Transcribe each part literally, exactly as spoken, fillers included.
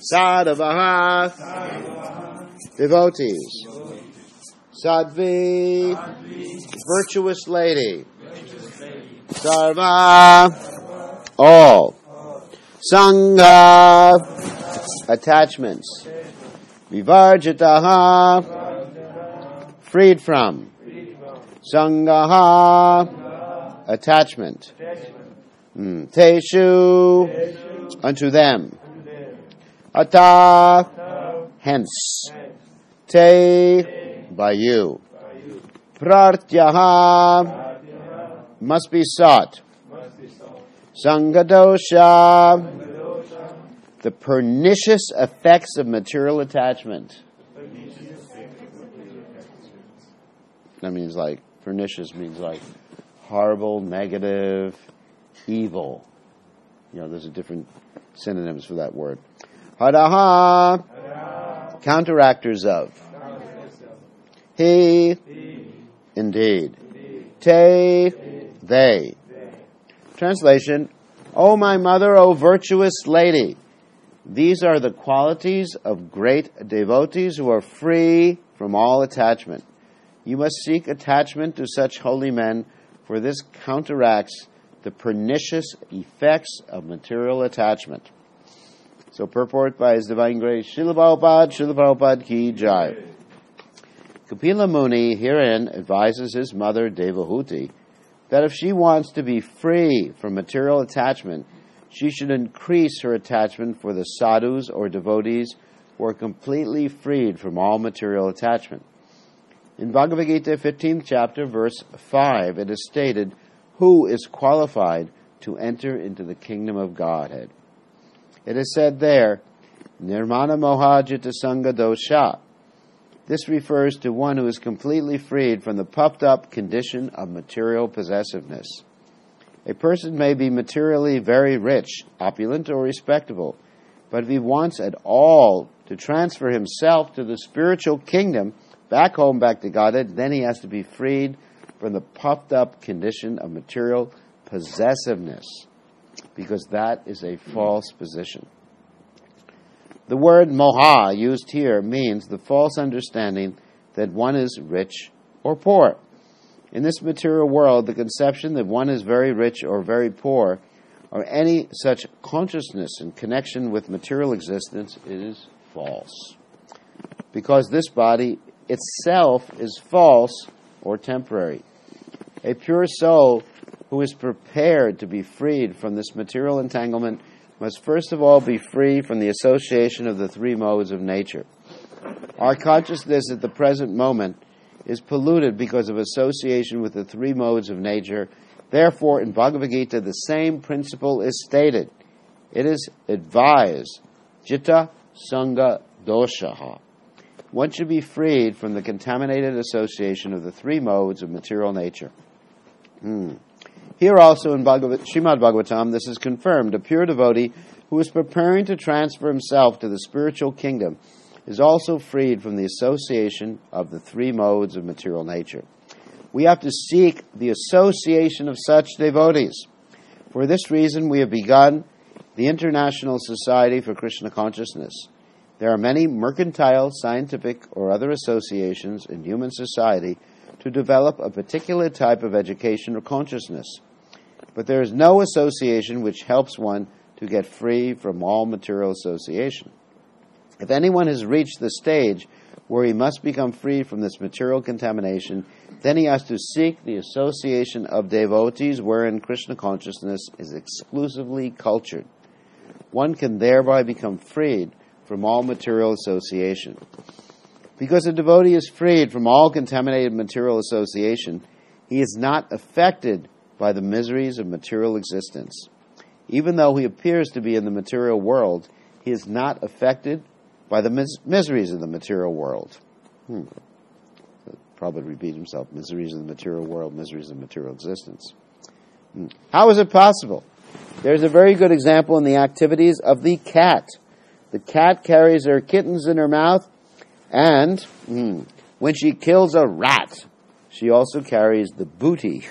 Sadhavaha, devotees. Sadhvi, virtuous lady. Sarva, all. Sangha, attachments. Vivarjitaha, freed from. Sangaha, attachment. Mm. Teshu, unto them. Ata, hence. Te, by you. Pratyaha, must be sought. Sangadosha, the pernicious effects of material attachment. That means like, pernicious means like horrible, negative, evil. You know, there's a different synonyms for that word. Hadaha, counteractors of. He, indeed. Te, they. Translation, O my mother, O virtuous lady, these are the qualities of great devotees who are free from all attachment. You must seek attachment to such holy men, for this counteracts the pernicious effects of material attachment. So purport by His Divine Grace, Srila Prabhupada, Srila Prabhupada Ki Jai. Kapila Muni herein advises his mother Devahuti that if she wants to be free from material attachment, she should increase her attachment for the sadhus or devotees who are completely freed from all material attachment. In Bhagavad Gita, fifteenth chapter, verse five, it is stated, who is qualified to enter into the kingdom of Godhead? It is said there, Nirmana Moha Jita Sangha Dosha. This refers to one who is completely freed from the puffed-up condition of material possessiveness. A person may be materially very rich, opulent, or respectable, but if he wants at all to transfer himself to the spiritual kingdom, back home, back to Godhead, then he has to be freed from the puffed-up condition of material possessiveness, because that is a false position. The word moha used here means the false understanding that one is rich or poor. In this material world, the conception that one is very rich or very poor, or any such consciousness in connection with material existence, is false. Because this body itself is false or temporary. A pure soul who is prepared to be freed from this material entanglement must first of all be free from the association of the three modes of nature. Our consciousness at the present moment is polluted because of association with the three modes of nature. Therefore, in Bhagavad Gita, the same principle is stated. It is advised, Jitta Sangha Doshaha. One should be freed from the contaminated association of the three modes of material nature. Hmm. Here also in Bhagavad, Srimad Bhagavatam, this is confirmed. A pure devotee who is preparing to transfer himself to the spiritual kingdom is also freed from the association of the three modes of material nature. We have to seek the association of such devotees. For this reason, we have begun the International Society for Krishna Consciousness. There are many mercantile, scientific, or other associations in human society to develop a particular type of education or consciousness. But there is no association which helps one to get free from all material association. If anyone has reached the stage where he must become free from this material contamination, then he has to seek the association of devotees wherein Krishna consciousness is exclusively cultured. One can thereby become freed from all material association. Because a devotee is freed from all contaminated material association, he is not affected by the miseries of material existence. Even though he appears to be in the material world, he is not affected by the mis- miseries of the material world. Hmm. Probably repeat himself. Miseries of the material world, miseries of material existence. Hmm. How is it possible? There's a very good example in the activities of the cat. The cat carries her kittens in her mouth, and hmm, when she kills a rat, she also carries the booty.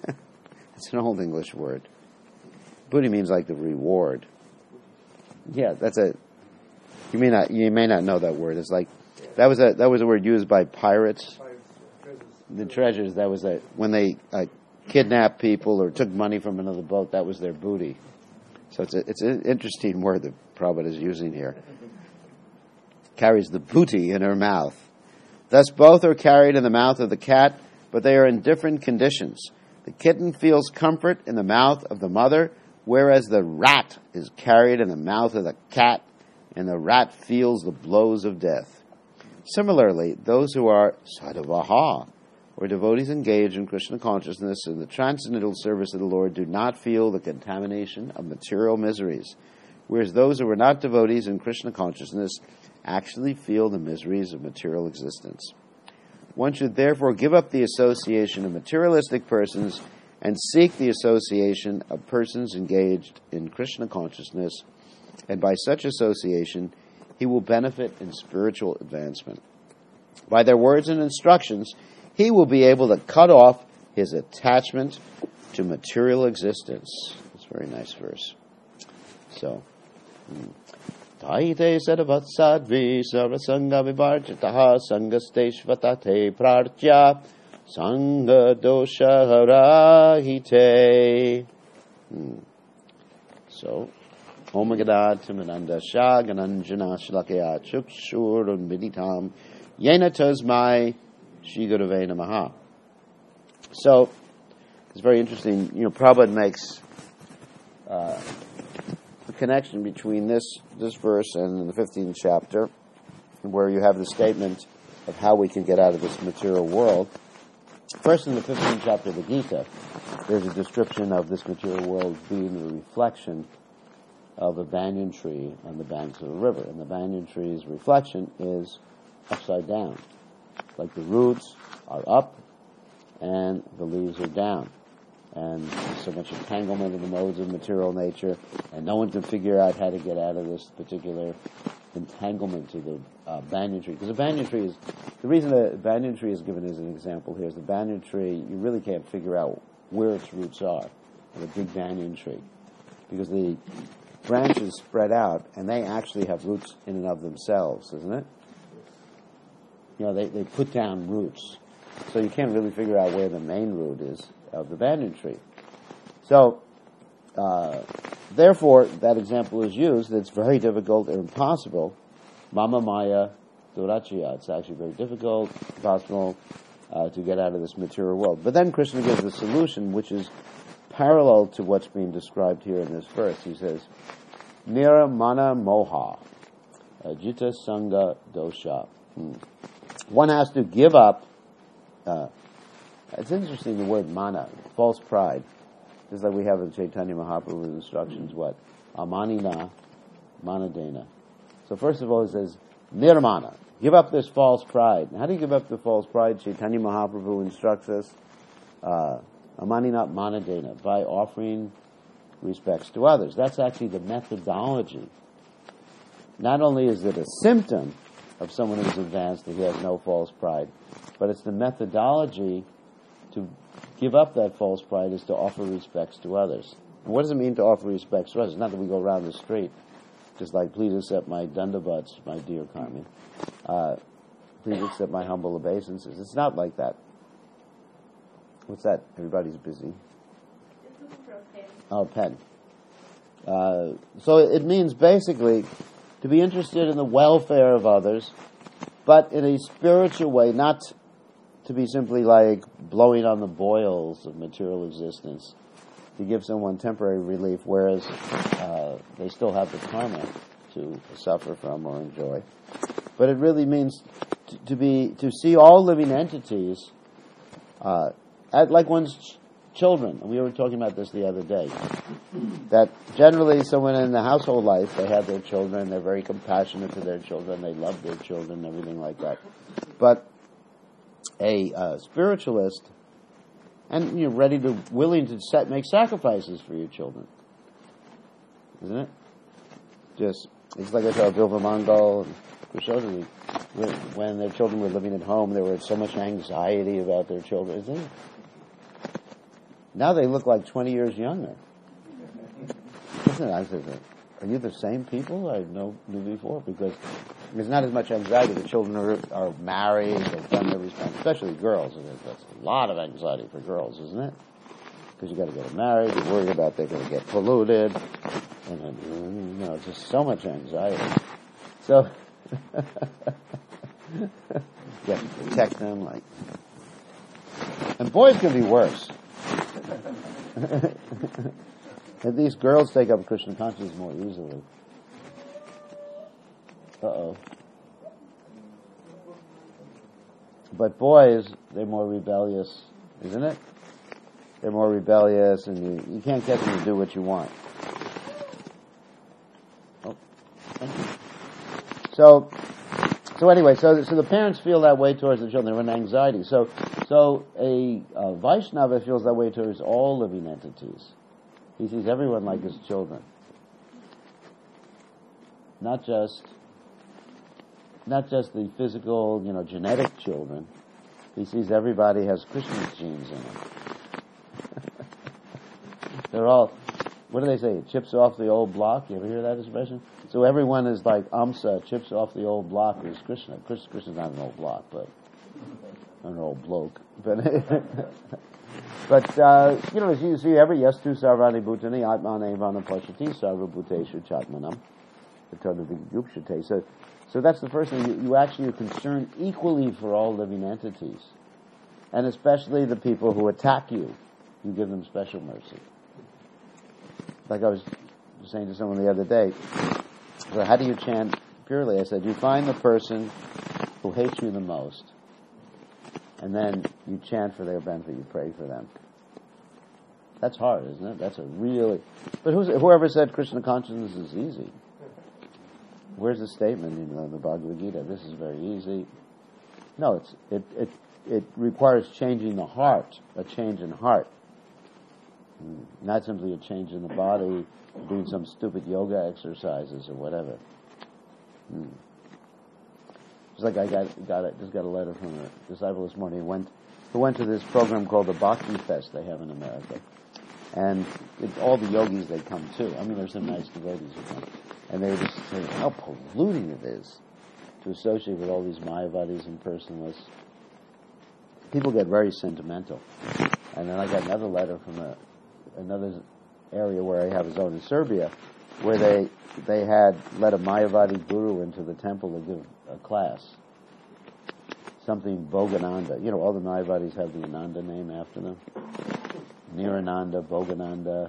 It's an old English word. Booty means like the reward. Yeah, that's a You may not you may not know that word. It's like that was a that was a word used by pirates. The treasures, that was a when they uh, kidnapped people or took money from another boat, that was their booty. So it's a, it's an interesting word that Prabhupada is using here. Carries the booty in her mouth. Thus both are carried in the mouth of the cat, but they are in different conditions. The kitten feels comfort in the mouth of the mother, whereas the rat is carried in the mouth of the cat, and the rat feels the blows of death. Similarly, those who are sadhavaha, or devotees engaged in Krishna consciousness and the transcendental service of the Lord, do not feel the contamination of material miseries, whereas those who are not devotees in Krishna consciousness actually feel the miseries of material existence. One should therefore give up the association of materialistic persons and seek the association of persons engaged in Krishna consciousness, and by such association he will benefit in spiritual advancement. By their words and instructions, he will be able to cut off his attachment to material existence. It's a very nice verse. So, Taite sadavat sadvi sarvasanga vivarjitaha sangasteshvatate prartya sanga dosha harahite. So, Omagada Timananda Shagananjana Shlakaya Chukshur Unviditam Yena Tasmai Shri Gurave Namaha. So, it's very interesting. You know, Prabhupada makes uh, the connection between this this verse and the fifteenth chapter, where you have the statement of how we can get out of this material world. First, in the fifteenth chapter of the Gita, there's a description of this material world being the reflection of a banyan tree on the banks of a river. And the banyan tree's reflection is upside down. Like the roots are up and the leaves are down. And there's so much entanglement in the modes of material nature, and no one can figure out how to get out of this particular entanglement to the uh, banyan tree. Because the banyan tree is, the reason the banyan tree is given as an example here is the banyan tree, you really can't figure out where its roots are in a big banyan tree. Because the branches spread out, and they actually have roots in and of themselves, isn't it? You know, they, they put down roots. So you can't really figure out where the main root is of the banyan tree. So, uh, therefore, that example is used. It's very difficult or impossible. Mama Maya Durachya. It's actually very difficult, impossible uh, to get out of this material world. But then Krishna gives a solution which is parallel to what's being described here in this verse. He says, Niramana Moha, Jita Sangha Dosha. Hmm. One has to give up. Uh, it's interesting, the word mana, false pride. Just like we have in Chaitanya Mahaprabhu's instructions, what? Amanina, manadena. So first of all, it says, nirmana. Give up this false pride. How do you give up the false pride? Chaitanya Mahaprabhu instructs us, uh, amanina, manadena, by offering respects to others. That's actually the methodology. Not only is it a symptom of someone who's advanced that he has no false pride, but it's the methodology to give up that false pride is to offer respects to others. And what does it mean to offer respects to others? It's not that we go around the street just like, please accept my dandavats, my dear Carmen. Uh, please accept my humble obeisances. It's not like that. What's that? Everybody's busy. Oh, pen. Uh, so it means basically to be interested in the welfare of others, but in a spiritual way, not to be simply like blowing on the boils of material existence, to give someone temporary relief, whereas uh, they still have the karma to suffer from or enjoy. But it really means to, to be to see all living entities uh, at, like one's ch- children. And we were talking about this the other day. That generally, someone in the household life, they have their children, they're very compassionate to their children, they love their children, everything like that. But a uh, spiritualist, and you're ready to, willing to set, make sacrifices for your children, isn't it? Just, it's like I saw Bilva Mongol and Krishoda, when their children were living at home, there was so much anxiety about their children, isn't it? Now they look like twenty years younger. Isn't it? I said, are you the same people I know knew before? Because there's not as much anxiety. The children are, are married, they've done their responsibility, especially girls. And that's a lot of anxiety for girls, isn't it? Because you got to get them married, you're worried about they're going to get polluted, and then, you know, just so much anxiety. So, you have to protect them, like, and boys can be worse. And these girls take up Krishna consciousness more easily. Uh-oh. But boys, they're more rebellious, isn't it? They're more rebellious, and you, you can't get them to do what you want. Oh, thank you. So, so anyway, so so the parents feel that way towards the children. They're in anxiety. So, so a, a Vaishnava feels that way towards all living entities. He sees everyone like his children, not just not just the physical, you know, genetic children. He sees everybody has Krishna's genes in them. They're all, what do they say? Chips off the old block. You ever hear that expression? So everyone is like Amsa, chips off the old block. Is Krishna? Krishna's not an old block, but an old bloke. But. But, uh, you know, as you see, every yastu sarvani bhutani atmane vana pashati sarva bhuteshu chatmanam yukshate. So, so that's the first thing. You, you actually are concerned equally for all living entities. And especially the people who attack you. You give them special mercy. Like I was saying to someone the other day, so how do you chant purely? I said, you find the person who hates you the most, and then you chant for their benefit, you pray for them. That's hard, isn't it? That's a really... But who's, whoever said Krishna consciousness is easy? Where's the statement, you know, in the Bhagavad Gita? This is very easy. No, it's it it it requires changing the heart, a change in heart. Not simply a change in the body, doing some stupid yoga exercises or whatever. Hmm. It's like I got got a, just got a letter from a disciple this morning who went who went to this program called the Bhakti Fest they have in America, and it, all the yogis they come to. I mean, there's some nice devotees who come, and they were just saying how polluting it is to associate with all these Mayavadis and personalists. People get very sentimental, and then I got another letter from a another area where I have a zone in Serbia, where they they had let a Mayavadi guru into the temple to give a class. Something Bhogananda. You know, all the Mayavadis have the Ananda name after them. Nirananda, Bhogananda,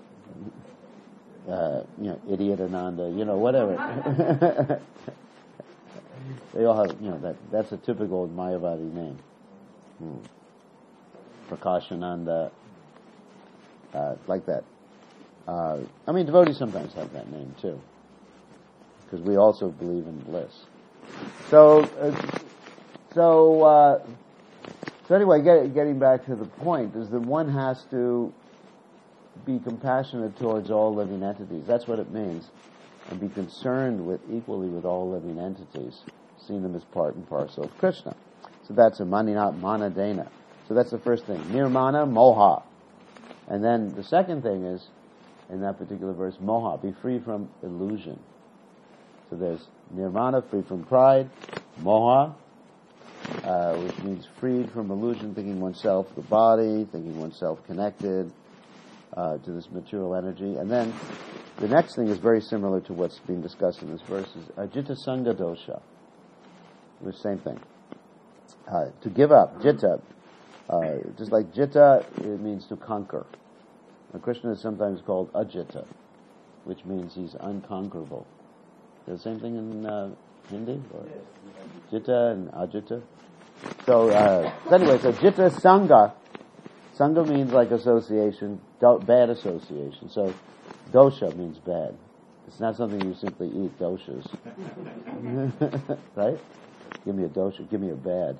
uh, you know, Idiot Ananda, you know, whatever. They all have, you know, that that's a typical Mayavadi name. Hmm. Prakashananda, uh, like that. Uh, I mean, devotees sometimes have that name too, because we also believe in bliss. So, uh, so, uh, so anyway, get, getting back to the point is that one has to be compassionate towards all living entities. That's what it means, and be concerned with equally with all living entities, seeing them as part and parcel of Krishna. So that's a manina manadena. So that's the first thing. Nirmana moha, and then the second thing is, in that particular verse, moha, be free from illusion. So there's nirvana, free from pride, moha, uh, which means freed from illusion, thinking oneself the body, thinking oneself connected uh, to this material energy. And then the next thing is very similar to what's being discussed in this verse, is ajita sangha dosha, the same thing. Uh, to give up, jitta, uh, just like jitta, it means to conquer. Now, Krishna is sometimes called Ajita, which means he's unconquerable. The same thing in uh, Hindi? Or Jita and Ajita. So, uh, so anyway, so Jita Sangha. Sangha means like association, do- bad association. So dosha means bad. It's not something you simply eat, doshas. Right? Give me a dosha, give me a bad.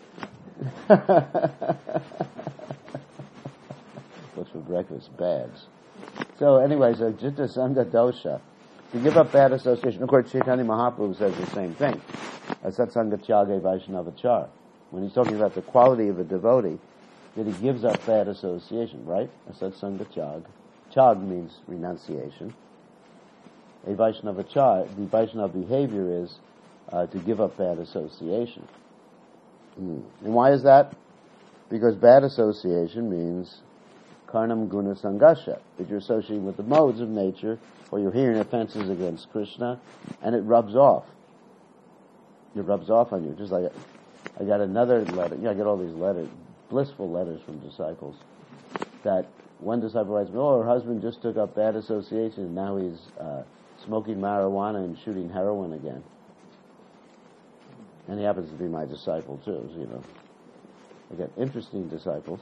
What's for breakfast? Bads. So anyway, so Jitta Sangha Dosha. To give up bad association. Of course, Chaitanya Mahaprabhu says the same thing. Satsanga Tyage Vaishnavachar. When he's talking about the quality of a devotee, that he gives up bad association, right? Satsanga Tyag. Tyag means renunciation. a Vaishnava char, the Vaishnava behavior is uh, to give up bad association. Mm. And why is that? Because bad association means karnam guna sangasha, that you're associating with the modes of nature, or you're hearing offenses against Krishna, and it rubs off. It rubs off on you. Just like I got another letter. Yeah, I get all these letters, blissful letters from disciples. That one disciple writes me, "Oh, her husband just took up bad association, and now he's uh, smoking marijuana and shooting heroin again." And he happens to be my disciple too. So, you know, I get interesting disciples.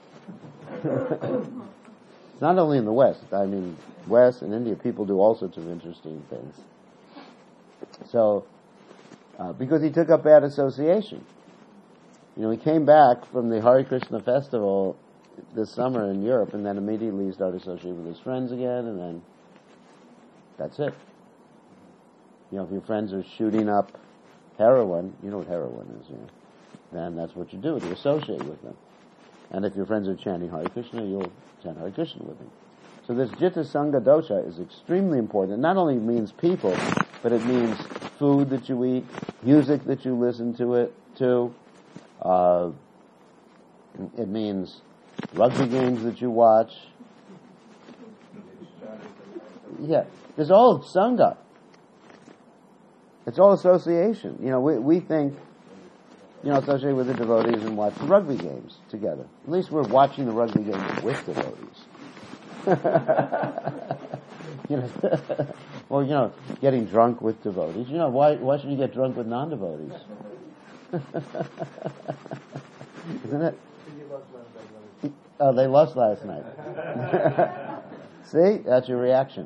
It's not only in the West. I mean, West and India, people do all sorts of interesting things. So, uh, because he took up bad association. You know, he came back from the Hare Krishna festival this summer in Europe, and then immediately he started associating with his friends again, and then that's it. You know, if your friends are shooting up heroin, you know what heroin is, you know, then that's what you do, you associate with them. And if your friends are chanting Hare Krishna, you'll chant Hare Krishna with them. So this Jitta Sangha dosha is extremely important. It not only means people, but it means food that you eat, music that you listen to it to, uh, it means rugby games that you watch. Yeah, there's all Sangha. It's all association. You know, we we think, you know, associate with the devotees and watch the rugby games together. At least we're watching the rugby games with devotees. You know, or, you know, getting drunk with devotees. You know, why why should you get drunk with non-devotees? Isn't it? Oh, they lost last night. See? That's your reaction.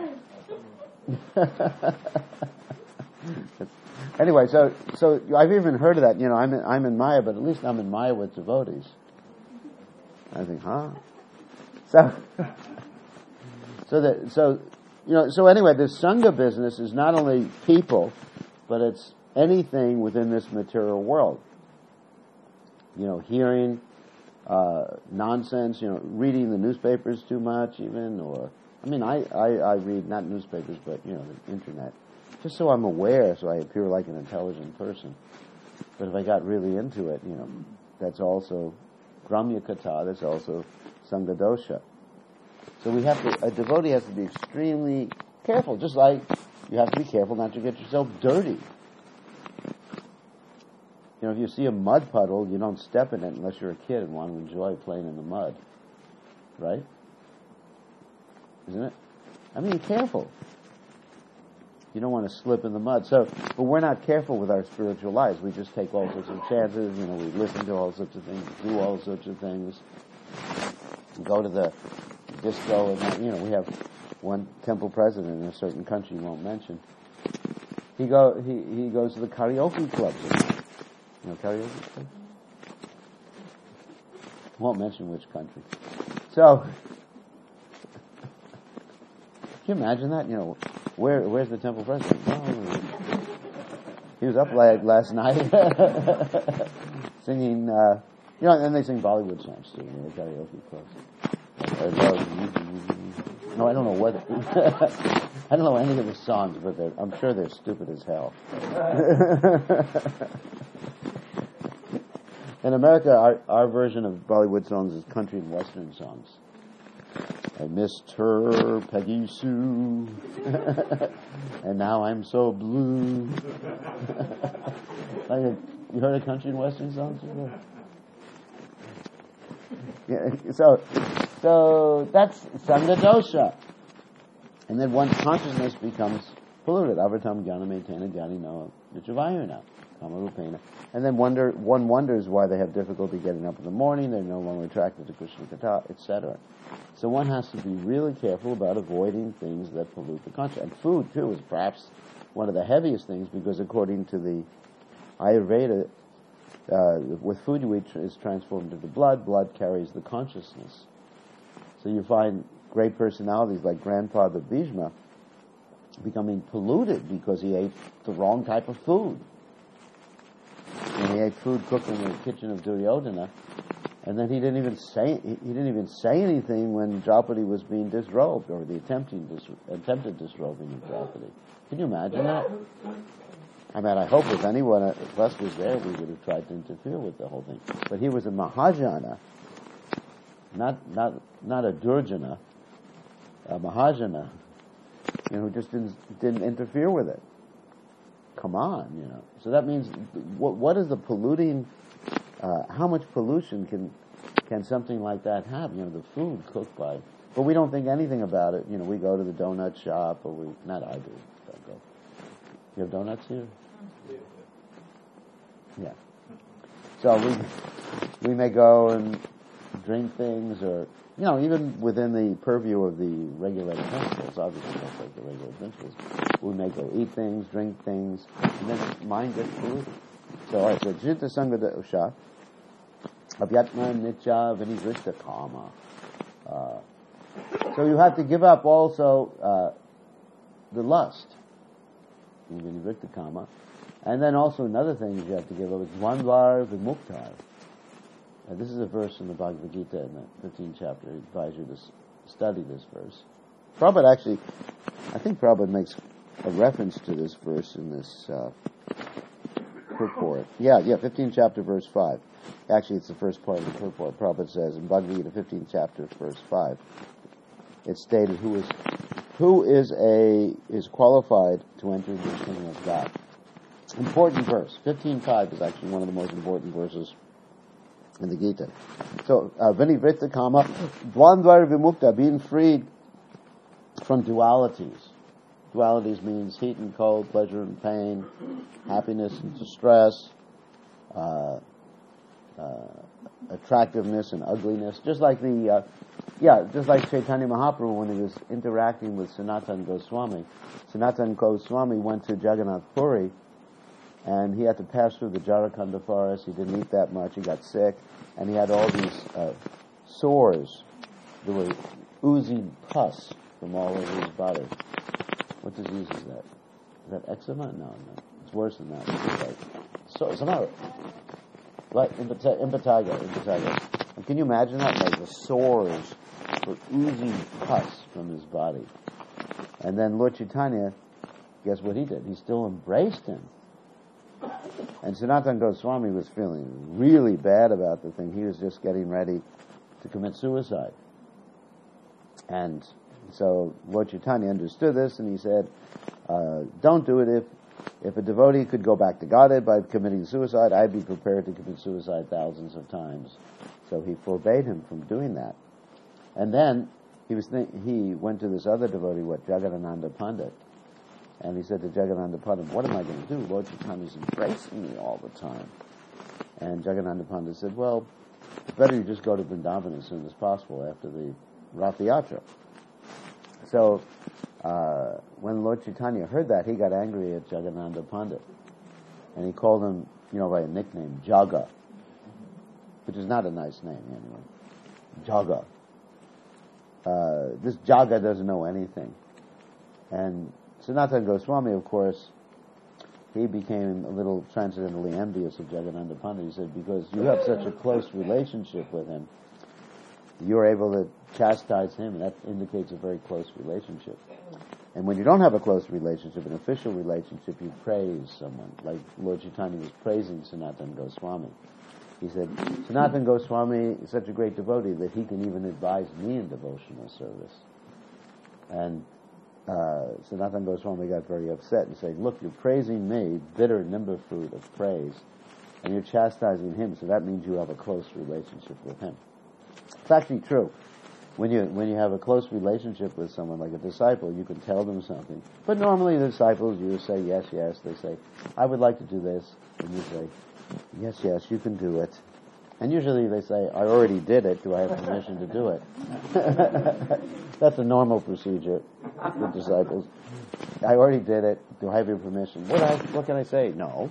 Anyway, so so I've even heard of that. You know, I'm in, I'm in Maya, but at least I'm in Maya with devotees. I think, huh? So, so that so you know. So anyway, this Sangha business is not only people, but it's anything within this material world. You know, hearing uh, nonsense. You know, reading the newspapers too much, even. Or I mean, I, I I read not newspapers, but you know, the internet. Just so I'm aware, so I appear like an intelligent person. But if I got really into it, you know, that's also Gramya Kata, that's also Sangha dosha. So we have to, a devotee has to be extremely careful, just like you have to be careful not to get yourself dirty. You know, if you see a mud puddle, you don't step in it unless you're a kid and want to enjoy playing in the mud. Right? Isn't it? I mean, careful. You don't want to slip in the mud. So, but we're not careful with our spiritual lives. We just take all sorts of chances. You know, we listen to all sorts of things, do all sorts of things. We go to the disco, and you know, we have one temple president in a certain country we won't mention. He go he he goes to the karaoke clubs. You know, karaoke clubs. Won't mention which country. So, can you imagine that? You know. Where, where's the temple president? Oh, he was up late last night singing, uh, you know, and they sing Bollywood songs too, you know, karaoke clubs. No, I don't know what, I don't know any of the songs, but I'm sure they're stupid as hell. In America, our, our version of Bollywood songs is country and western songs. I missed her, Peggy Sue, and now I'm so blue. Like a, you heard of country and western songs before? Yeah, so, so that's Sangha dosha. And then one's consciousness becomes polluted. Avatam jnana metena jnani no vichavayana, kamarupena. And then wonder, one wonders why they have difficulty getting up in the morning, they're no longer attracted to Krishna Kata, et cetera. So one has to be really careful about avoiding things that pollute the conscience. And food, too, is perhaps one of the heaviest things, because according to the Ayurveda, uh, with food you eat is transformed into blood, blood carries the consciousness. So you find great personalities like Grandfather Bhishma becoming polluted because he ate the wrong type of food. When he ate food cooked in the kitchen of Duryodhana, And then he didn't even say he didn't even say anything when Draupadi was being disrobed, or the attempting dis, attempted disrobing of Draupadi. Can you imagine that? I mean, I hope if anyone of us was there, we would have tried to interfere with the whole thing. But he was a Mahajana, not not not a Durjana, a Mahajana, you know, who just didn't didn't interfere with it. Come on, you know. So that means, what what is the polluting? Uh, how much pollution can can something like that have? You know, the food cooked by, but we don't think anything about it. You know, we go to the donut shop, or we not I do. Don't go. You have donuts here? Yeah. So we we may go and drink things, or you know, even within the purview of the regulated principles. Obviously, don't take the regulated principles. We may go eat things, drink things, and then mind gets polluted. So, all right. So, Jita Sangha Dosha. Abhyatma Nitya Vinivritta Kama. Uh, so you have to give up also uh, the lust, Vinivritta Kama, and then also another thing you have to give up is Dvandvar Vimuktar. Uh, this is a verse in the Bhagavad Gita in the fifteenth chapter. I advise you to s- study this verse. Prabhupada actually, I think Prabhupada makes a reference to this verse in this uh, purport. Yeah, yeah, fifteenth chapter, verse five. Actually, it's the first part of the purport. Prabhupada says in Bhagavad Gita, fifteenth chapter, verse five, it's stated who is who is a is qualified to enter into the kingdom of God. Important verse. fifteen five is actually one of the most important verses in the Gita. So, uh, Vinivritta Kama, Dvandvar Vimukta, being freed from dualities. Dualities means heat and cold, pleasure and pain, happiness and distress, uh, uh, attractiveness and ugliness. Just like the, uh, yeah, just like Chaitanya Mahaprabhu when he was interacting with Sanatana Goswami. Sanatana Goswami went to Jagannath Puri, and he had to pass through the Jarakhanda forest. He didn't eat that much. He got sick, and he had all these uh, sores. There were oozing pus from all over his body. What disease is that? Is that eczema? No, no. It's worse than that. It's like, so, somehow, like, impetigo, impetigo. And can you imagine that? Like the sores were oozing pus from his body. And then Lord Chaitanya, guess what he did? He still embraced him. And Sanatana Goswami was feeling really bad about the thing. He was just getting ready to commit suicide. And so Lord Chaitanya understood this, and he said, uh, don't do it. If if a devotee could go back to Godhead by committing suicide, I'd be prepared to commit suicide thousands of times. So he forbade him from doing that. And then he was th- he went to this other devotee, what, Jagadananda Pandit, and he said to Jagadananda Pandit, what am I going to do? Lord Chaitanya's embracing me all the time. And Jagadananda Pandit said, well, it's better you just go to Vrindavan as soon as possible after the Rath Yatra. So, uh, when Lord Chaitanya heard that, he got angry at Jagadananda Pandit. And he called him, you know, by a nickname, Jaga, which is not a nice name, anyway. Jaga. Uh, this Jaga doesn't know anything. And Sanatana Goswami, of course, he became a little transcendently envious of Jagadananda Pandit. He said, because you have such a close relationship with him, you're able to chastise him, and that indicates a very close relationship. And when you don't have a close relationship, an official relationship, you praise someone. Like Lord Chaitanya was praising Sanatana Goswami. He said, Sanatana Goswami is such a great devotee that he can even advise me in devotional service. And uh, Sanatana Goswami got very upset and said, look, you're praising me, bitter nimba fruit of praise, and you're chastising him, so that means you have a close relationship with him. It's actually true. When you when you have a close relationship with someone, like a disciple, you can tell them something. But normally the disciples, you say, yes, yes. They say, I would like to do this. And you say, yes, yes, you can do it. And usually they say, I already did it. Do I have permission to do it? That's a normal procedure with disciples. I already did it. Do I have your permission? What, I, what can I say? No.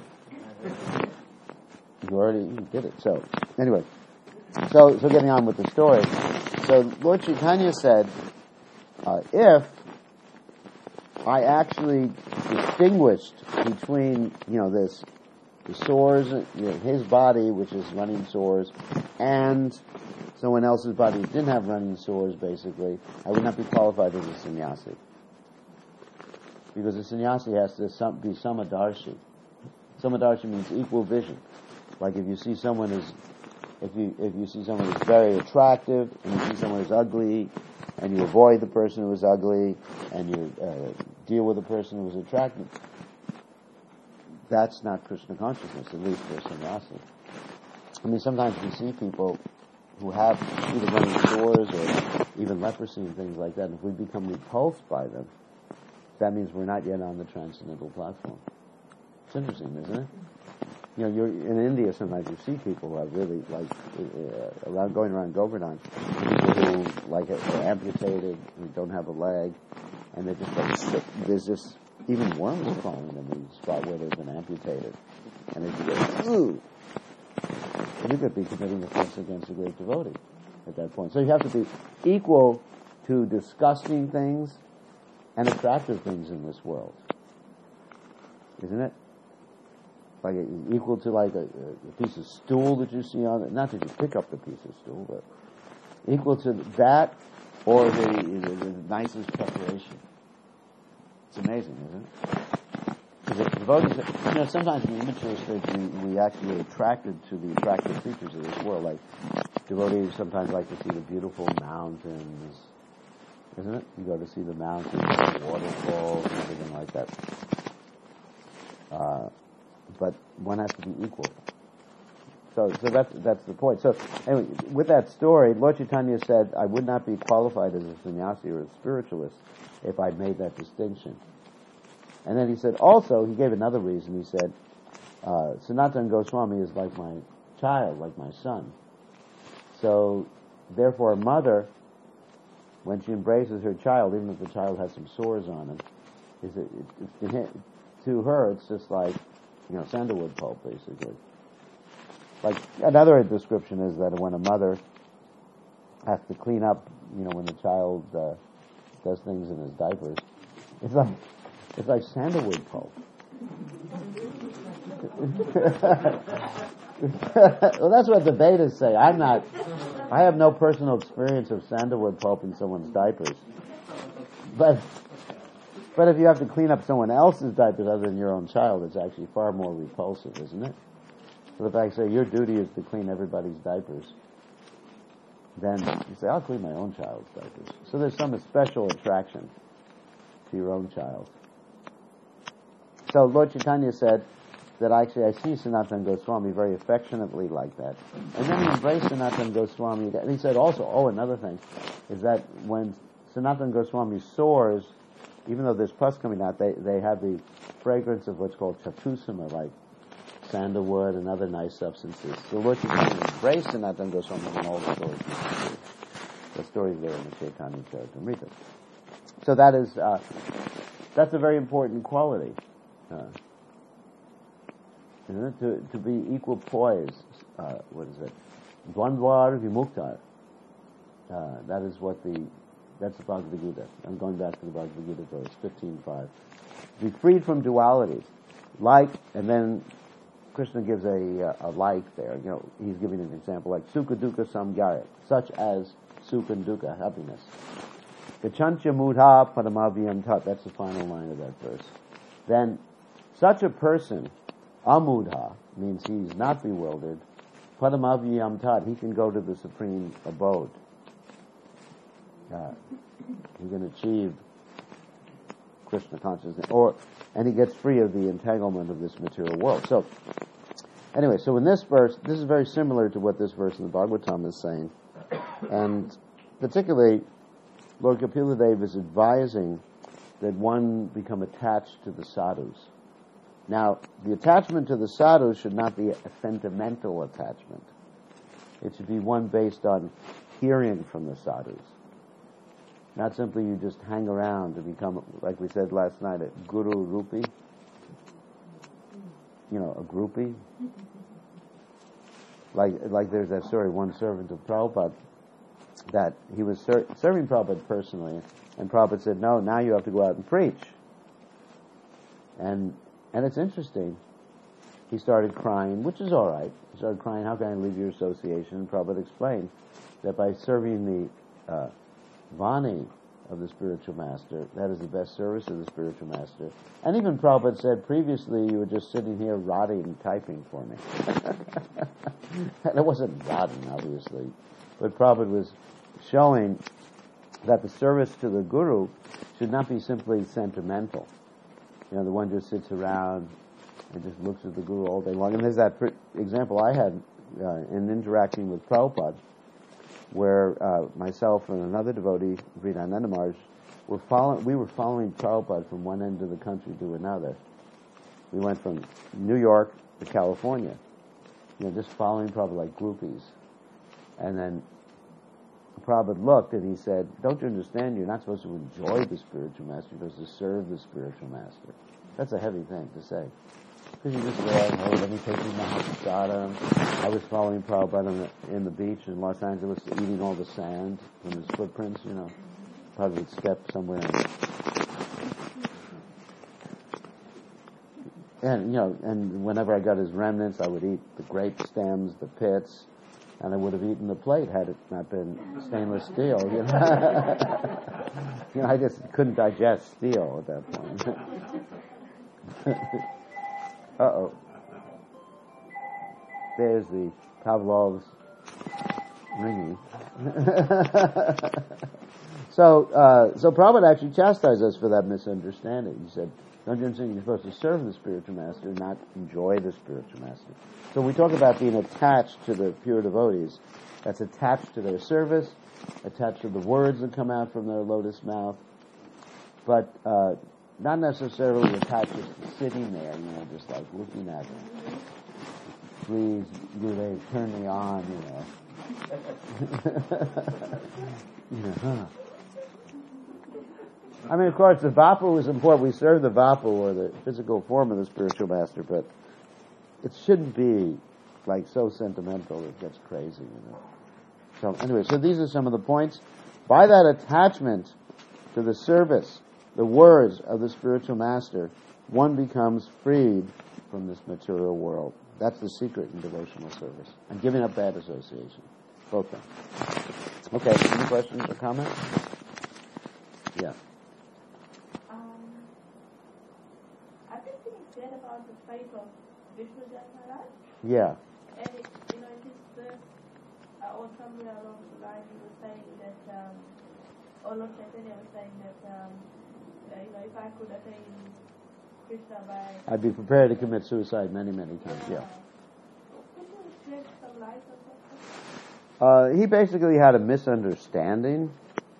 You already you did it. So, anyway. So, so getting on with the story. So Lord Chaitanya said, uh, if I actually distinguished between, you know, this, the sores, you know, his body, which is running sores, and someone else's body who didn't have running sores, basically, I would not be qualified as a sannyasi. Because a sannyasi has to some, be samadarshi. Samadarshi means equal vision. Like if you see someone as, if you if you see someone who's very attractive, and you see someone who's ugly, and you avoid the person who is ugly, and you uh, deal with the person who is attractive, that's not Krishna consciousness, at least for a sannyasi. I mean, sometimes we see people who have either running sores or even leprosy and things like that, and if we become repulsed by them, that means we're not yet on the transcendental platform. It's interesting, isn't it? You know, you're in India. Sometimes you see people who are really like uh, around going around Govardhan, people who like are amputated, who don't have a leg, and they're just like there's just even worms crawling in the spot where they've been amputated, and they go ooh. You could be committing offense against a great devotee at that point. So you have to be equal to disgusting things and attractive things in this world, isn't it? Like a, equal to like a, a piece of stool that you see on it. Not that you pick up the piece of stool, but equal to that or the, the, the nicest preparation. It's amazing, isn't it? Because devotees, you know, sometimes in the immature stage we, we actually are attracted to the attractive features of this world. Like devotees sometimes like to see the beautiful mountains, isn't it? You go to see the mountains, the waterfalls, and everything like that. Uh, but one has to be equal. So, so that's that's the point. So, anyway, with that story, Lord Chaitanya said, "I would not be qualified as a sannyasi or a spiritualist if I'd made that distinction." And then he said, also, he gave another reason. He said, uh, Sanatana Goswami is like my child, like my son. So, therefore, a mother, when she embraces her child, even if the child has some sores on him, is it, it, it, to her, it's just like, you know, sandalwood pulp, basically. Like, another description is that when a mother has to clean up, you know, when the child uh, does things in his diapers, it's like, it's like sandalwood pulp. Well, that's what the Vedas say. I'm not, I have no personal experience of sandalwood pulp in someone's diapers. But, but if you have to clean up someone else's diapers other than your own child, it's actually far more repulsive, isn't it? So if I say your duty is to clean everybody's diapers, then you say, I'll clean my own child's diapers. So there's some special attraction to your own child. So Lord Chaitanya said that actually I see Sanatana Goswami very affectionately like that. And then he embraced Sanatana Goswami. And he said also, oh, another thing, is that when Sanatana Goswami soars, even though there's pus coming out, they, they have the fragrance of what's called chatusama, like sandalwood and other nice substances. So Lord Chaitanya embraced Sanatana Goswami in all the stories. The stories there in the Chaitanya Charitamrita. So that is, uh, that's a very important quality. Uh, isn't it? To, to be equal poise, uh, what is it? Dvandvar vimukta. Uh, that is what the, that's the Bhagavad Gita. I'm going back to the Bhagavad Gita verse fifteen five. Be freed from dualities. Like, and then Krishna gives a, a like there. You know, he's giving an example like sukha dukkha samgyaya, such as sukha and dukkha, happiness. Gachancha mudha padamavyam tat. That's the final line of that verse. Then, such a person, amudha, means he's not bewildered. Padamavyam tat, he can go to the supreme abode. Uh, he can achieve Krishna consciousness, or and he gets free of the entanglement of this material world. So, anyway, so in this verse, this is very similar to what this verse in the Bhagavatam is saying, and particularly, Lord Kapila Dev is advising that one become attached to the sadhus. Now, the attachment to the sadhus should not be a sentimental attachment. It should be one based on hearing from the sadhus. Not simply you just hang around to become, like we said last night, a guru rupi. You know, a groupie. Like, like there's that story, one servant of Prabhupada, that he was ser- serving Prabhupada personally, and Prabhupada said, no, now you have to go out and preach. And and it's interesting, he started crying, which is all right. He started crying, how can I leave your association? And Prabhupada explained that by serving the uh, Vani of the spiritual master, that is the best service of the spiritual master. And even Prabhupada said, previously you were just sitting here rotting and typing for me. And it wasn't rotting, obviously. But Prabhupada was showing that the service to the Guru should not be simply sentimental. You know, the one just sits around and just looks at the Guru all day long. And there's that example I had uh, in interacting with Prabhupada, where uh, myself and another devotee, Vridananda Maharaj, were following, we were following Prabhupada from one end of the country to another. We went from New York to California, you know, just following Prabhupada like groupies. And then Prabhupada looked and he said, don't you understand, you're not supposed to enjoy the spiritual master, you're supposed to serve the spiritual master. That's a heavy thing to say. Because you just realize, oh, let me take you Mahaprasada. I was following Prabhupada in the, in the beach in Los Angeles, eating all the sand from his footprints, you know. Prabhupada would step somewhere. And, you know, and whenever I got his remnants, I would eat the grape stems, the pits, and I would have eaten the plate had it not been stainless steel, you know. You know, I just couldn't digest steel at that point. Uh-oh. There's the Pavlov's ringing. so, uh, so Prabhupada actually chastised us for that misunderstanding. He said, don't you understand, you're supposed to serve the spiritual master, not enjoy the spiritual master. So when we talk about being attached to the pure devotees, that's attached to their service, attached to the words that come out from their lotus mouth, but uh, not necessarily attached to sitting there, you know, just like looking at them. Please, Gurudev, turn me on, you know. You know, huh? I mean, of course, the Vapu is important. We serve the Vapu, or the physical form of the spiritual master, but it shouldn't be like so sentimental it gets crazy, you know. So anyway, so these are some of the points. By that attachment to the service, the words of the spiritual master, one becomes freed from this material world. That's the secret in devotional service. And giving up bad association. Both things. Okay, any questions or comments? Yeah. Um, I've been thinking said about the fate of Vishnu Maharaj. Yeah. And it, you know, in his first, uh, or somewhere along the line, he was saying that, um, or Lord Chaitanya was saying that, um, uh, you know, if I could attain Krishna by... I'd be prepared to commit suicide many, many times, yeah. Could you shed some light on that? Uh, he basically had a misunderstanding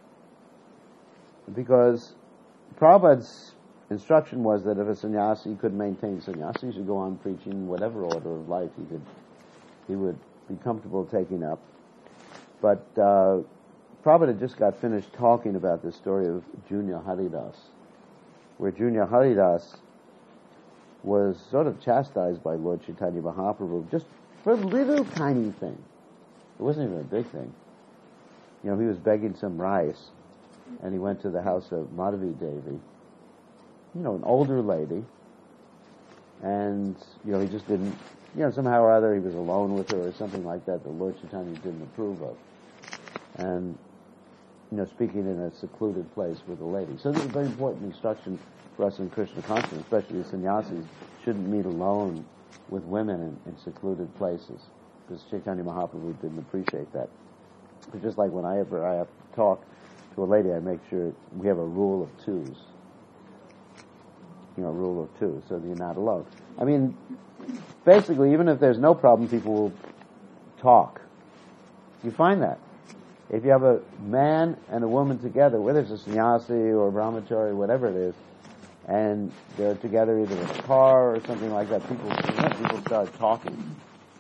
because Prabhupada's instruction was that if a sannyasi could maintain sannyasi, he should go on preaching whatever order of life he could, he would be comfortable taking up. But uh, Prabhupada had just got finished talking about the story of Junya Haridas, where Junya Haridas was sort of chastised by Lord Chaitanya Mahaprabhu just for a little tiny thing. It wasn't even a big thing. You know, he was begging some rice, and he went to the house of Madhavi Devi, you know, an older lady, and, you know, he just didn't, you know, somehow or other he was alone with her or something like that that Lord Chaitanya didn't approve of. And, you know, speaking in a secluded place with a lady. So this is a very important instruction for us in Krishna consciousness, especially the sannyasis shouldn't meet alone with women in, in secluded places, because Chaitanya Mahaprabhu didn't appreciate that. It's just like when I ever I have to talk to a lady, I make sure we have a rule of twos. You know, rule of two, so that you're not alone. I mean, basically, even if there's no problem, people will talk. You find that. If you have a man and a woman together, whether it's a sannyasi or a brahmachari, whatever it is, and they're together either in a car or something like that, people, you know, people start talking.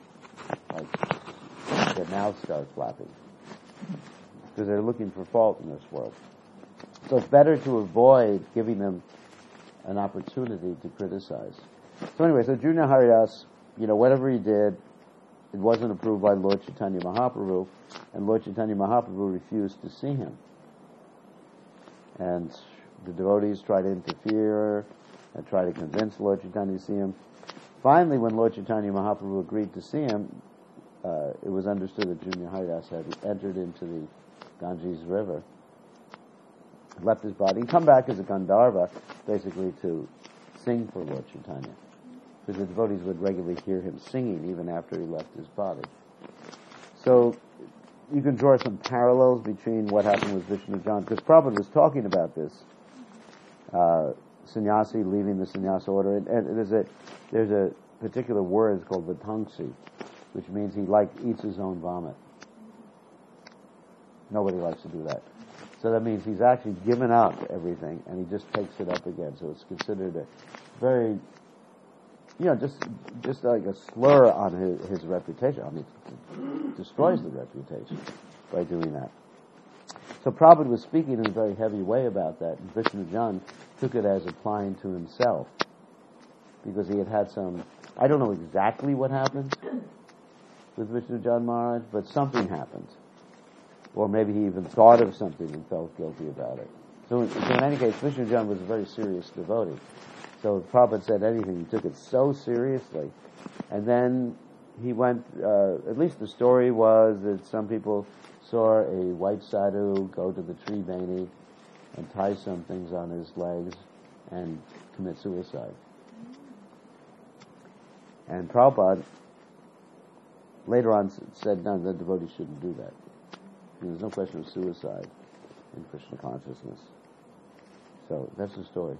Like, their mouths start flapping. Because they're looking for fault in this world. So it's better to avoid giving them an opportunity to criticize. So anyway, so Junya Haridas, you know, whatever he did, it wasn't approved by Lord Chaitanya Mahaprabhu, and Lord Chaitanya Mahaprabhu refused to see him. And the devotees tried to interfere and try to convince Lord Chaitanya to see him. finally, when Lord Chaitanya Mahaprabhu agreed to see him, uh, it was understood that Junior Haridas had entered into the Ganges River, left his body, and come back as a Gandharva, basically to sing for Lord Chaitanya. Because the devotees would regularly hear him singing even after he left his body. So you can draw some parallels between what happened with Vishnujan, because Prabhupada was talking about this. Uh, sannyasi leaving the sannyasa order, and, and there's a there's a particular word, it's called vitangsi, which means he like eats his own vomit. Nobody likes to do that. So that means he's actually given up everything, and he just takes it up again. So it's considered a very, you know, just just like a slur on his, his reputation. I mean, it destroys the reputation by doing that. So Prabhupada was speaking in a very heavy way about that, and Vishnujan took it as applying to himself, because he had had some, I don't know exactly what happened with Vishnujan Maharaj, but something happened. Or maybe he even thought of something and felt guilty about it. So, so in any case, Vishnujan was a very serious devotee. So if Prabhupada said anything, he took it so seriously. And then he went, uh, at least the story was that some people saw a white sadhu go to the tree Beni and tie some things on his legs and commit suicide. And Prabhupada later on said, no, the devotee shouldn't do that. There's no question of suicide in Krishna consciousness. So that's the story.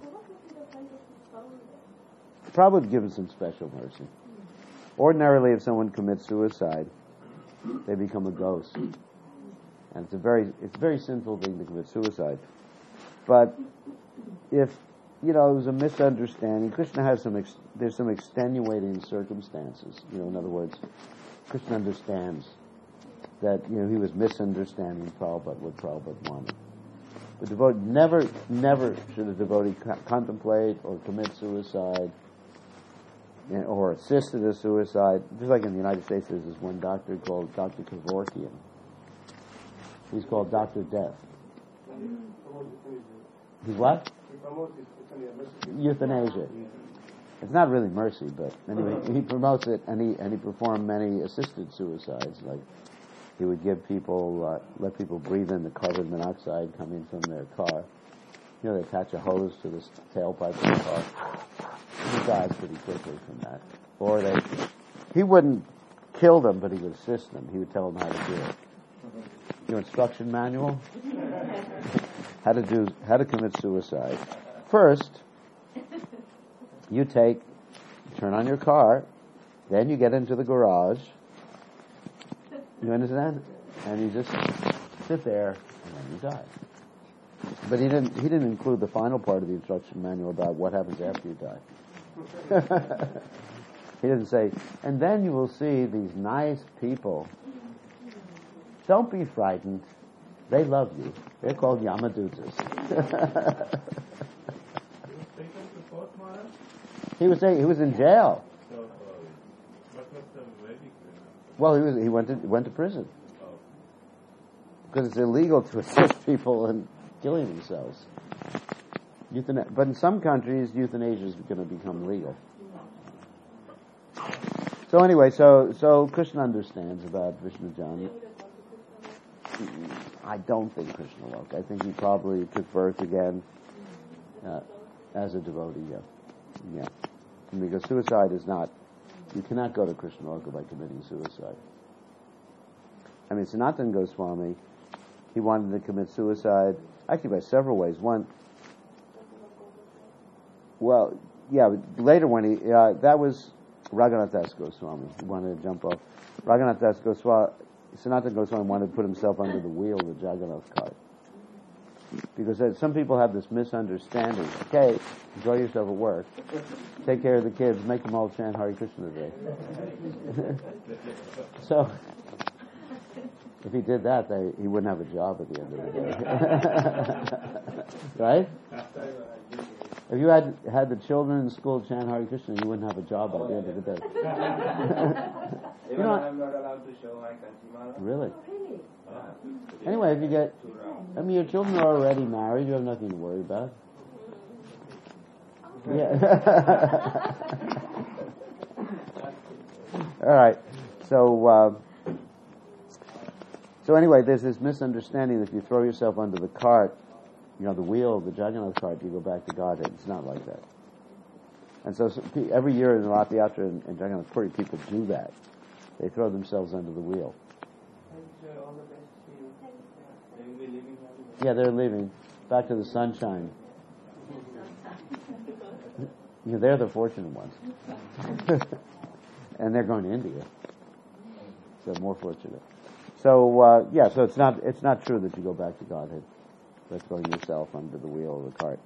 Prabhupada given some special mercy. Ordinarily, if someone commits suicide, they become a ghost. And it's a very, it's a very sinful thing to commit suicide. But if, you know, it was a misunderstanding, Krishna has some, ex, there's some extenuating circumstances. You know, in other words, Krishna understands that, you know, he was misunderstanding Prabhupada, what Prabhupada wanted. The devotee, never, never should a devotee co- contemplate or commit suicide, you know, or assist in a suicide. Just like in the United States, there's this one doctor called Doctor Kevorkian. He's called Doctor Death. He's what? Euthanasia. It's not really mercy, but anyway, he promotes it, and he and he performed many assisted suicides. Like he would give people, uh, let people breathe in the carbon monoxide coming from their car. You know, they attach a hose to the tailpipe of the car. He died pretty quickly from that. Or they, he wouldn't kill them, but he would assist them. He would tell them how to do it. Your instruction manual? How to do, how to commit suicide. First, you take, turn on your car, then you get into the garage. You understand? And you just sit there, and then you die. But he didn't, he didn't include the final part of the instruction manual about what happens after you die. He didn't say, and then you will see these nice people. Don't be frightened. They love you. They're called Yamadutas. He was saying he was in jail. Well, he was. He went to went to prison because it's illegal to assist people in killing themselves. Euthana- but in some countries, euthanasia is going to become legal. So anyway, so so Krishna understands about Vishnujan. I don't think Krishna Loka. I think he probably took birth again uh, as a devotee. Yeah, yeah. Because suicide is not. You cannot go to Krishna Loka by committing suicide. I mean, Sanatana Goswami, he wanted to commit suicide actually by several ways. One, well, yeah, later when he uh, that was Raghunath Das Goswami. He wanted to jump off. Raghunath Das Goswami. Sanatana Goswami wanted to put himself under the wheel of the Jagannath cart. Because uh, some people have this misunderstanding. Okay, enjoy yourself at work. Take care of the kids. Make them all chant Hare Krishna today. So, if he did that, they, he wouldn't have a job at the end of the day. Right? If you had had the children in school chant Hare Krishna, you wouldn't have a job at the end of the day. You know, I'm not allowed to show my Kanchimala. Really? Anyway, if you get, I mean, your children are already married. You have nothing to worry about. Yeah. All right. So, uh, so anyway, there's this misunderstanding that if you throw yourself under the cart, you know, the wheel, the Jagannath cart, you go back to Godhead. It's not like that. And so, so every year in the Rath Yatra and, and Jagannath Puri, people do that. They throw themselves under the wheel. Yeah, they're leaving. Back to the sunshine. Yeah, they're the fortunate ones. And they're going to India. So more fortunate. So, uh, yeah, so it's not it's not true that you go back to Godhead. That's throwing yourself under the wheel of the cart.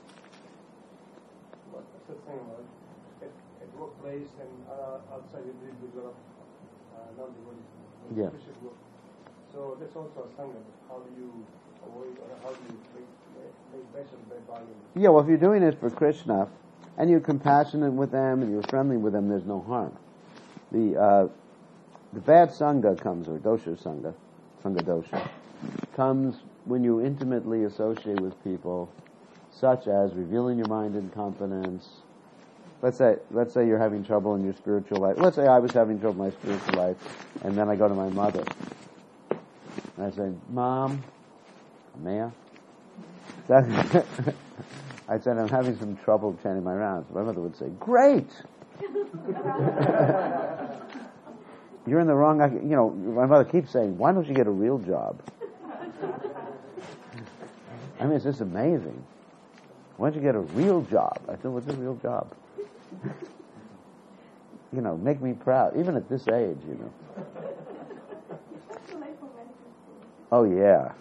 But that's the thing, right? At, at workplace and uh, outside you live with a lot of uh, non-devotees. Yeah. So that's also a sangha. How do you avoid or how do you make, make best of that bargain? Yeah, well, if you're doing it for Krishna, and you're compassionate with them, and you're friendly with them, there's no harm. The uh, the bad sangha comes, or dosha sangha, sangha dosha, comes when you intimately associate with people, such as revealing your mind in confidence. Let's say, let's say you're having trouble in your spiritual life. Let's say I was having trouble in my spiritual life, and then I go to my mother, and I say, "Mom, may I?" I said, "I'm having some trouble chanting my rounds." My mother would say, "Great! You're in the wrong..." You know, my mother keeps saying, "Why don't you get a real job?" I mean, it's just amazing. Why don't you get a real job? I said, "What's a real job?" You know, make me proud, even at this age, you know. Oh, yeah.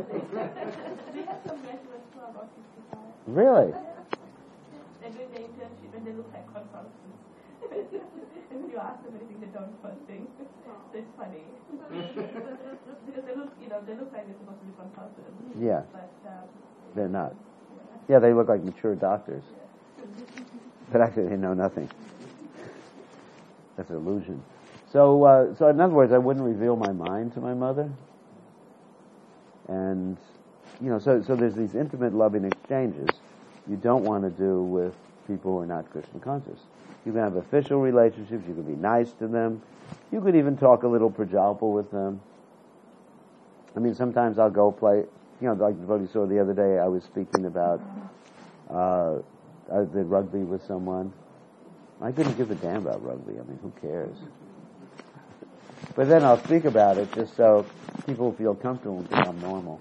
Really? They're doing the internship and they look like consultants. And when you ask them anything, they don't first thing. So it's funny. Because they look, you know, they look like they're supposed to be consultants. Yeah. But um, They're not. Yeah, they look like mature doctors. But actually, they know nothing. That's an illusion. So, uh, so in other words, I wouldn't reveal my mind to my mother. And, you know, so so there's these intimate, loving exchanges you don't want to do with people who are not Krishna conscious. You can have official relationships. You can be nice to them. You could even talk a little prajalpa with them. I mean, sometimes I'll go play, you know, like the devotee saw the other day, I was speaking about, uh, I did rugby with someone. I couldn't give a damn about rugby. I mean, who cares? But then I'll speak about it just so people feel comfortable and think I'm normal.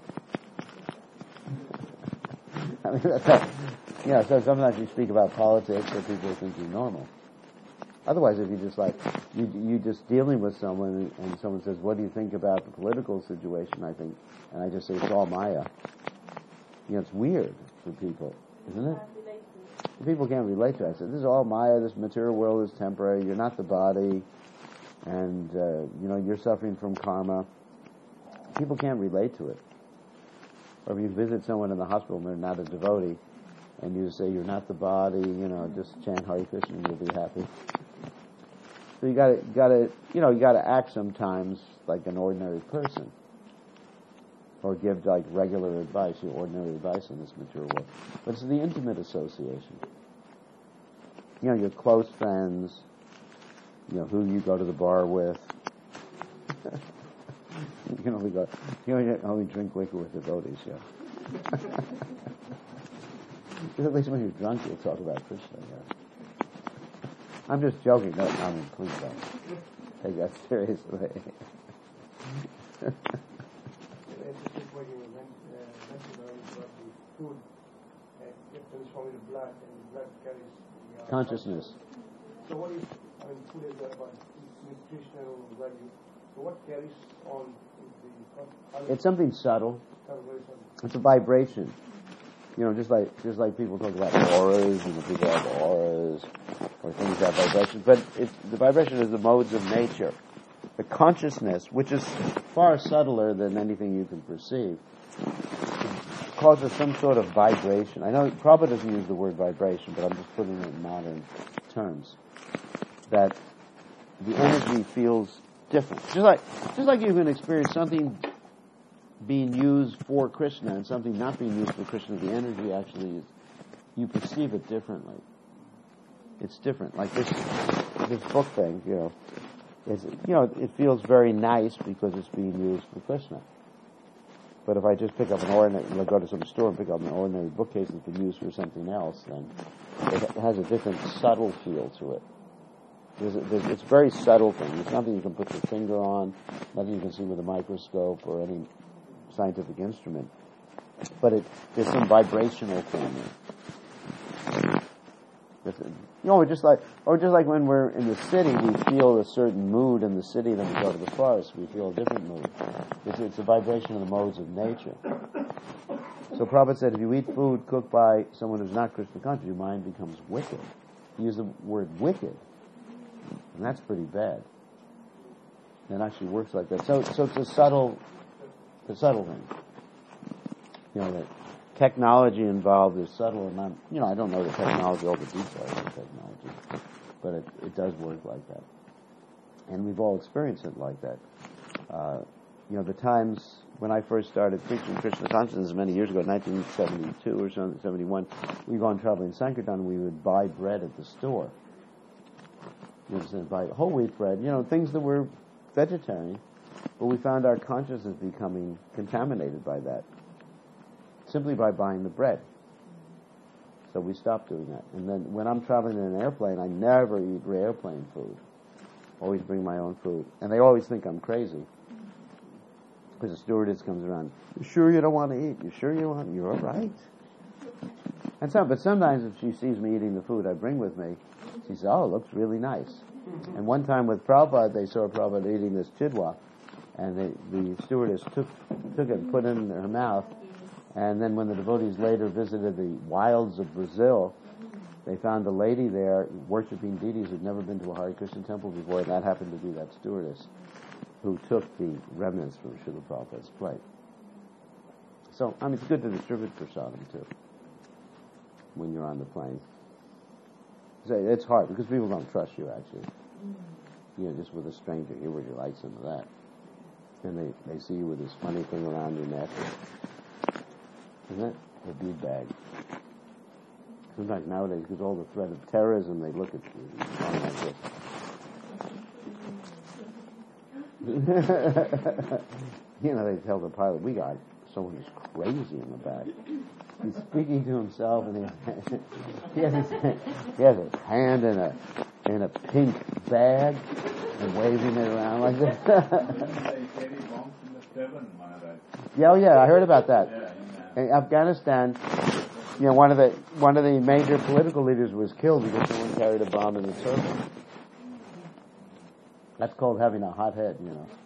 I mean, that's how, you know, so sometimes you speak about politics so people think you're normal. Otherwise, if you just like, you you just dealing with someone and someone says, "What do you think about the political situation?" I think, and I just say, "It's all Maya." You know, it's weird for people, isn't it? People can't relate to it. I said, "This is all Maya. This material world is temporary. You're not the body, and uh, you know you're suffering from karma." People can't relate to it. Or if you visit someone in the hospital and they're not a devotee, and you say you're not the body, you know, just chant Hare Krishna and you'll be happy. So you gotta, gotta, you know, you gotta act sometimes like an ordinary person, or give like regular advice, your ordinary advice in this material world. But it's the intimate association. You know, your close friends, you know, who you go to the bar with. You can only go, you can only drink liquor with devotees, yeah. Because at least when you're drunk, you'll talk about Krishna, yeah. I'm just joking. No, I mean, please don't take that seriously. It's just what you mentioned earlier about the food. It transforms the blood, and the blood carries the uh, consciousness. So what is, I mean, food is about nutritional value. So what carries on the... It's something subtle. It's a vibration. You know, just like just like people talk about auras, and the people have auras, or things have vibrations. But it's, the vibration is the modes of nature. The consciousness, which is far subtler than anything you can perceive, causes some sort of vibration. I know Prabhupada doesn't use the word vibration, but I'm just putting it in modern terms. That the energy feels different. Just like just like you can experience something being used for Krishna and something not being used for Krishna, the energy actually is, you perceive it differently. It's different. Like this this book thing, you know, it's, you know, it feels very nice because it's being used for Krishna. But if I just pick up an ordinary, like go to some store and pick up an ordinary bookcase that's been used for something else, then it has a different subtle feel to it. There's a, there's, it's a very subtle thing. It's nothing you can put your finger on, nothing you can see with a microscope or any scientific instrument. But it, there's some vibrational thing there. You know, just like, or just like when we're in the city, we feel a certain mood in the city, then we go to the forest, we feel a different mood. It's, it's a vibration of the modes of nature. So Prabhupada said, if you eat food cooked by someone who's not Krishna conscious, your mind becomes wicked. He used the word wicked, and that's pretty bad. It actually works like that. So, so it's a subtle, a subtle thing. You know, that technology involved is subtle, and I'm, you know, I don't know the technology, all the details of the technology, but it, it does work like that. And we've all experienced it like that. Uh, you know, the times when I first started preaching Krishna consciousness many years ago, nineteen seventy-two or something, seventy-one, we'd go on traveling Sankirtan, we would buy bread at the store. You understand, buy whole wheat bread, you know, things that were vegetarian, but we found our consciousness becoming contaminated by that, simply by buying the bread. So we stopped doing that. And then when I'm traveling in an airplane, I never eat airplane food. Always bring my own food. And they always think I'm crazy. Because the stewardess comes around, you sure you don't want to eat? You sure you want? You're right. And so, but sometimes if she sees me eating the food I bring with me, she says, oh, it looks really nice. And one time with Prabhupada, they saw Prabhupada eating this chidwa, and they, the stewardess took, took it and put it in her mouth. And then when the devotees later visited the wilds of Brazil, they found a lady there worshiping deities who'd never been to a Hare Krishna temple before, and that happened to be that stewardess who took the remnants from Srila Prabhupada's plate. So, I mean, it's good to distribute prasadam, too, when you're on the plane. So it's hard, because people don't trust you, actually. You know, just with a stranger, here, would you like some of that? And they, they see you with this funny thing around your neck. Isn't it? A bead bag. Sometimes nowadays, because all the threat of terrorism, they look at you and like this. You know, they tell the pilot, we got someone who's crazy in the back. He's speaking to himself, and he, he, has his, he has his hand in a in a pink bag and waving it around like this. Yeah, oh yeah, I heard about that. In Afghanistan, you know, one of the one of the major political leaders was killed because someone carried a bomb in the circle. That's called having a hot head, you know.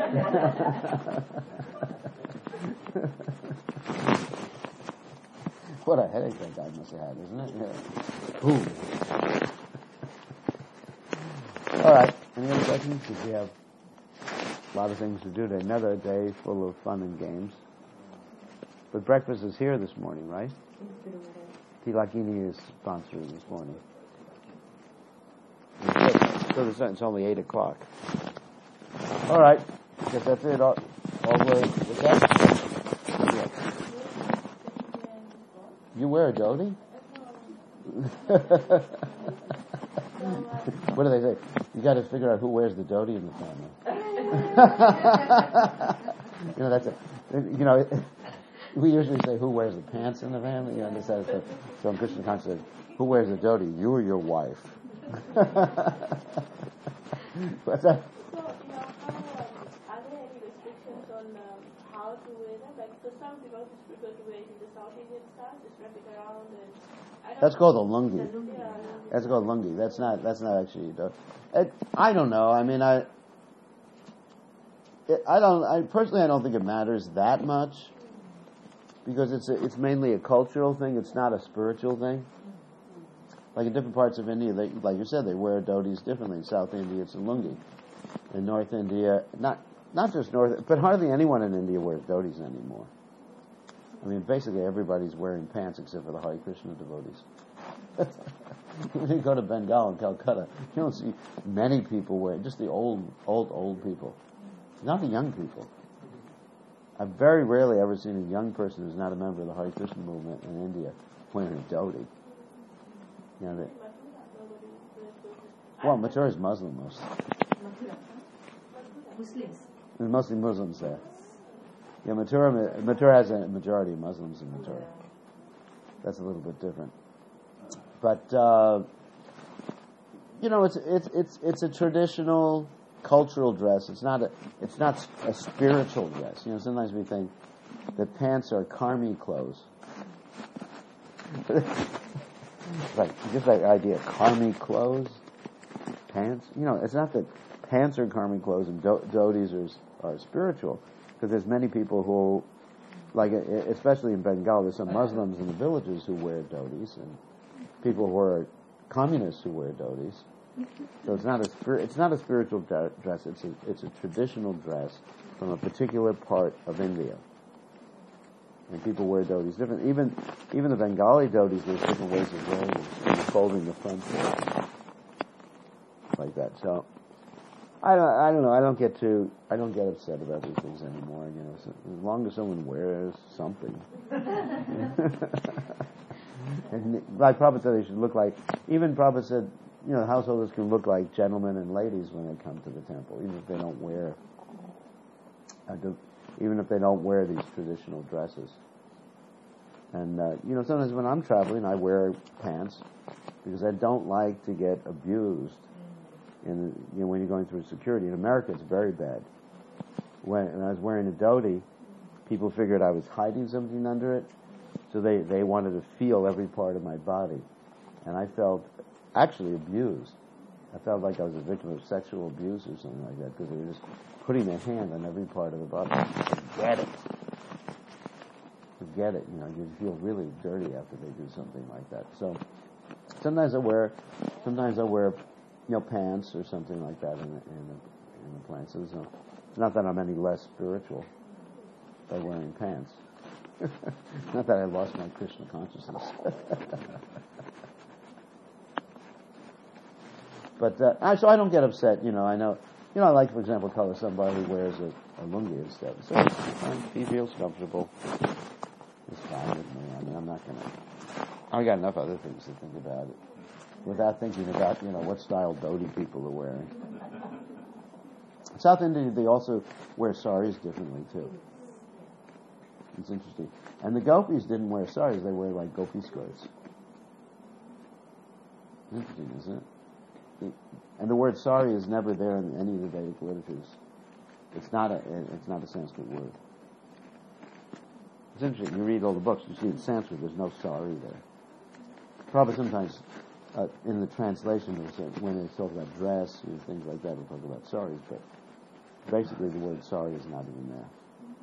What a headache that guy must have had, isn't it? Yeah. Boom. All right. Any other questions? Because we have a lot of things to do today. Another day full of fun and games. But breakfast is here this morning, right? Tilakini is sponsoring this morning. So it's only eight o'clock. All right. I guess that's it. All, all the way. What's that? Yes. You wear a dhoti? What do they say? You got to figure out who wears the dhoti in the family. You know, that's a, you know, we usually say who wears the pants in the family. You understand? So, so in Krishna consciousness, who wears the dhoti? You or your wife? What's that? So, you know, how, um, are there any restrictions on um, how to wear them? Like, so some people prefer to wear it in the South Indian style, just wrap it around and... I don't That's know. called a lungi. Yeah. That's called lungi. That's not. That's not actually. It, I don't know. I mean, I. It, I don't. I personally, I don't think it matters that much, because it's a, it's mainly a cultural thing. It's not a spiritual thing. Like in different parts of India, they, like you said, they wear dhotis differently. In South India, it's a lungi. In North India, not not just North, but hardly anyone in India wears dhotis anymore. I mean, basically everybody's wearing pants except for the Hare Krishna devotees. When you go to Bengal and Calcutta, you don't see many people wearing, just the old, old, old people. Not the young people. I've very rarely ever seen a young person who's not a member of the Hare Krishna movement in India wearing a dhoti. You know, they, well, Mathura is Muslim mostly. Muslims. There's mostly Muslims there. Yeah, Mathura, Mathura has a majority of Muslims in Mathura. That's a little bit different. But, uh, you know, it's it's it's it's a traditional cultural dress. It's not a it's not a spiritual dress. You know, sometimes we think that pants are karmi clothes. Like just that idea, karmi clothes, pants. You know, it's not that pants are karmi clothes and do- dhotis are are spiritual, because there's many people who, like especially in Bengal, there's some Muslims in the villages who wear dhotis, and people who are communists who wear dhotis. So it's not a spir- it's not a spiritual d- dress. It's a it's a traditional dress from a particular part of India. And people wear dhotis different. Even even the Bengali dhotis, there's different ways of wearing them, folding the front part like that. So I don't I don't know. I don't get too I don't get upset about these things anymore. You know, so, as long as someone wears something. And like Prabhupada said, they should look like. Even Prabhupada said, you know, householders can look like gentlemen and ladies when they come to the temple, even if they don't wear. Uh, the, even if they don't wear these traditional dresses. And, uh, you know, sometimes when I'm traveling, I wear pants because I don't like to get abused. In, you know, when you're going through security. In America, it's very bad. When, when I was wearing a dhoti, people figured I was hiding something under it, so they, they wanted to feel every part of my body. And I felt actually abused. I felt like I was a victim of sexual abuse or something like that, because they were just putting their hand on every part of the body. Forget it. Forget it. You know, you feel really dirty after they do something like that. So sometimes I wear, sometimes I wear, you know, pants or something like that in the, in the, in the plants. So it's not that I'm any less spiritual by wearing pants. Not that I lost my Krishna consciousness. But uh, so I don't get upset. You know, I know. You know, I like, for example, color somebody who wears a, a lungi and stuff. So if he feels comfortable, it's fine with me. I mean, I'm not gonna. I got enough other things to think about it, without thinking about, you know, what style dhoti people are wearing. South India, they also wear saris differently too. It's interesting. And the gopis didn't wear saris; they wear like gopi skirts. Interesting, isn't it? And the word sari is never there in any of the Vedic literatures. It's not a it's not a Sanskrit word. It's interesting. You read all the books, you see in Sanskrit there's no sari there. Probably sometimes uh, in the translation when they talk about dress and things like that, they'll talk about saris, but basically the word sari is not even there.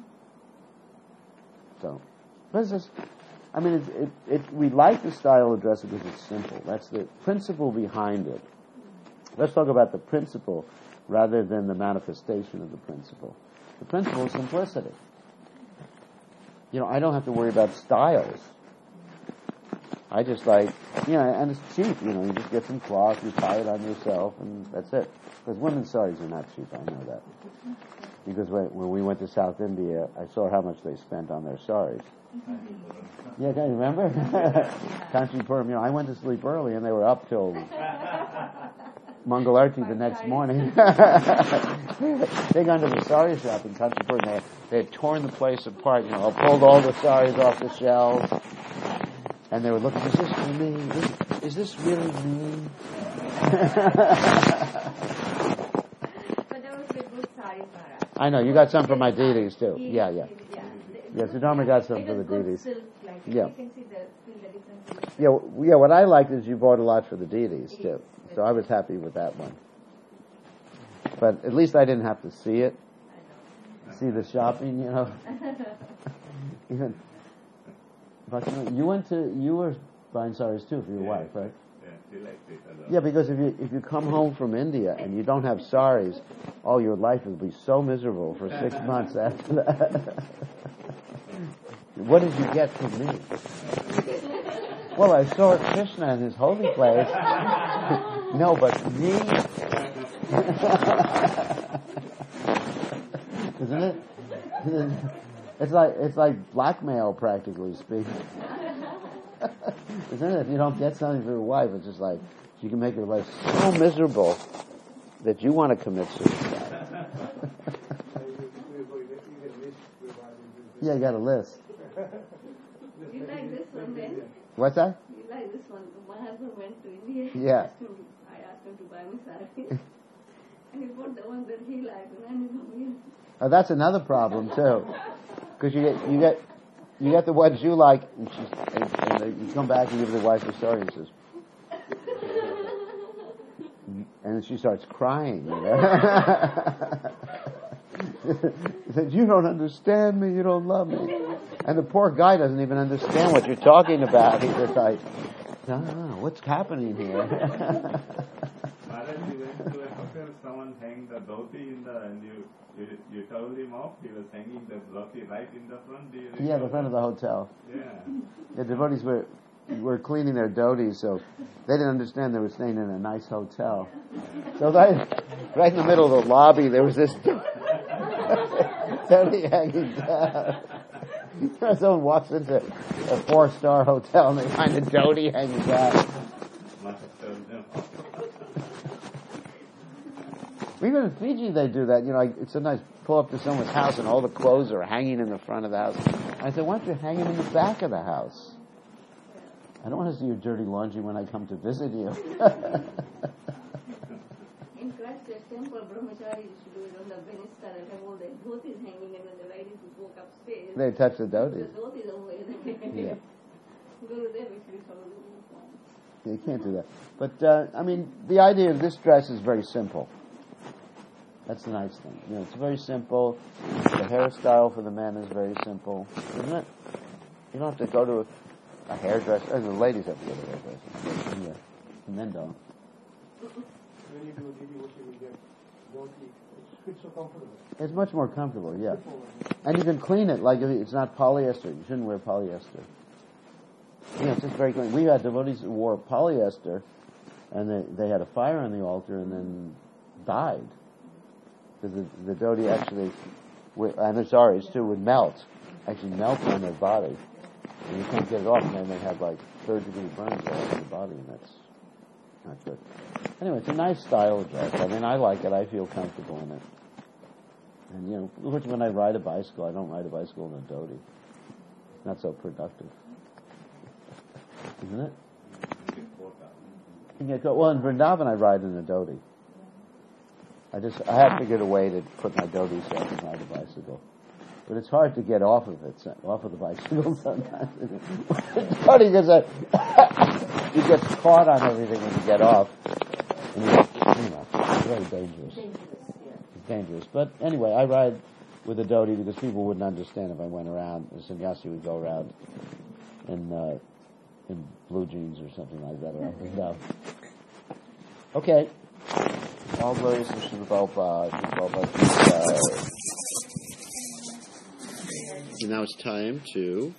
So, but it's just, I mean, it, it, it, we like the style of dress because it's simple. That's the principle behind it. Let's talk about the principle rather than the manifestation of the principle. The principle is simplicity. You know, I don't have to worry about styles. I just like, you know, and it's cheap. You know, you just get some cloth, you tie it on yourself, and that's it. Because women's saris are not cheap, I know that. Because when, when we went to South India, I saw how much they spent on their saris. Yeah, can you remember? Kanchipuram, you know, I went to sleep early and they were up till Mangalarti the next morning. They gone to the sari shop in Kanchipuram. They, they had torn the place apart, you know, pulled all the saris off the shelves. And they were looking, is this for me? Is, is this really me? But there was a good saris, Maharaj. I know, you got some for my deities too. Yeah, yeah. Yeah, Yeah, Sudharma got some for the deities. Silk, like, Yeah. You can see the, still the difference. Yeah, w- yeah, what I liked is you bought a lot for the deities too. So I was happy with that one. But at least I didn't have to see it. I know. See the shopping, you know. Even, but you, know, you went to, you were buying saris too for your Yeah. wife, right? Yeah, she likes it a lot. Yeah, because if you if you come home from India and you don't have saris, all your life will be so miserable for six months after that. What did you get from me? Well, I saw Krishna in his holy place. No, but me. Isn't it? It's like it's like blackmail, practically speaking. Isn't it? If you don't get something for your wife, it's just like she can make your life so miserable that you want to commit suicide. Yeah, you got a list. You like this one then? What's that? You like this one? My husband went to India. Yeah. Asked him, I asked him to buy me sari. And he bought the one that he liked, and then he told me. Oh, that's another problem too, because you get you get you get the ones you like, and, she's, and, and you come back and give the wife the story and says, and she starts crying. You know? He said, "You don't understand me. You don't love me." And the poor guy doesn't even understand what you're talking about. He's just like, "No, no, no, what's happening here?" Maharaj, you went to a hotel, someone hanged the dhoti in the, and you, you you told him off. He was hanging the dhoti right in the front. Do you Yeah, the front of the hotel. Yeah. The devotees were were cleaning their dhotis, so they didn't understand they were staying in a nice hotel. So right, right in the middle of the lobby, there was this dhoti hanging down. Someone walks into a four-star hotel and they find a dhoti hanging down. Must have told them. Even in Fiji, they do that. You know, like, it's a nice pull up to someone's house and all the clothes are hanging in the front of the house. I said, why don't you hang them in the back of the house? I don't want to see your dirty laundry when I come to visit you. In Christchurch temple, brahmachari used to do it on the banister and have all the dhotis hanging, and when the ladies would walk upstairs, They touch the the dhotis. dhotis over there. Yeah. Gurudev actually followed the uniform. You can't do that. But, uh, I mean, the idea of this dress is very simple. That's the nice thing. You know, it's very simple. The hairstyle for the men is very simple, isn't it? You don't have to go to a, a hairdresser. Uh, the ladies have to go to a hairdresser. Yeah. The men don't. When you do a D D worship, you get dhoti. It's so comfortable. It's much more comfortable, yeah. And you can clean it like if it's not polyester. You shouldn't wear polyester. Yeah, it's just very clean. We had devotees who wore polyester, and they, they had a fire on the altar and then died. Because the, the dhoti actually, and the saris too, would melt, actually melt on their body. And you can't get it off, and then they have like third degree burns all over the body, and that's not good. Anyway, it's a nice style of dress. I mean, I like it. I feel comfortable in it. And, you know, when I ride a bicycle, I don't ride a bicycle in a dhoti. It's not so productive. Isn't it? You get, well, in Vrindavan, I ride in a dhoti. I just, I have figured a way to put my dhoti so I can ride a bicycle. But it's hard to get off of it, off of the bicycle sometimes. It's funny because I, you get caught on everything when you get off. And you, you know, it's very dangerous. It's dangerous. But anyway, I ride with a dhoti because people wouldn't understand if I went around, the sannyasi would go around in, uh, in blue jeans or something like that around Vrindavan. Okay. All glories to Srila Prabhupada. Srila Prabhupada. So now it's time to